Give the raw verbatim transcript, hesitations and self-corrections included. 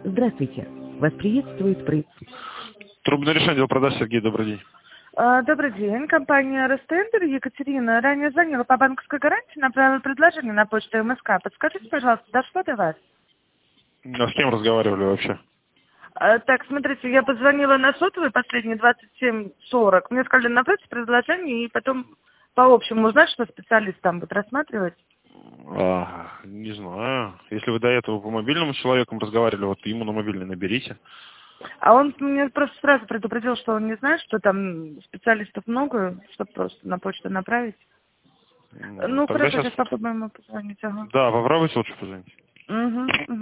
Здравствуйте. Вас приветствует при... Трубное решение, отдел продаж, Сергей, добрый день. А, Добрый день. Компания Ростендер. Екатерина ранее звонила по банковской гарантии, направила предложение на почту МСК. Подскажите, пожалуйста, дошло до вас? А с кем разговаривали вообще? А, так, смотрите, я позвонила на сотовый, последний двадцать семь сорок. Мне сказали направить предложение и потом по общему узнать, что специалист там будет рассматривать. А, не знаю. Если вы до этого по мобильному с человеком разговаривали, вот ему на мобильный наберите. А он мне просто сразу предупредил, что он не знает, что там специалистов много, чтобы просто на почту направить. Ну, Ну, тогда хорошо, сейчас... сейчас попробуем ему позвонить. Ага. Да, попробуйте лучше позвонить. Угу.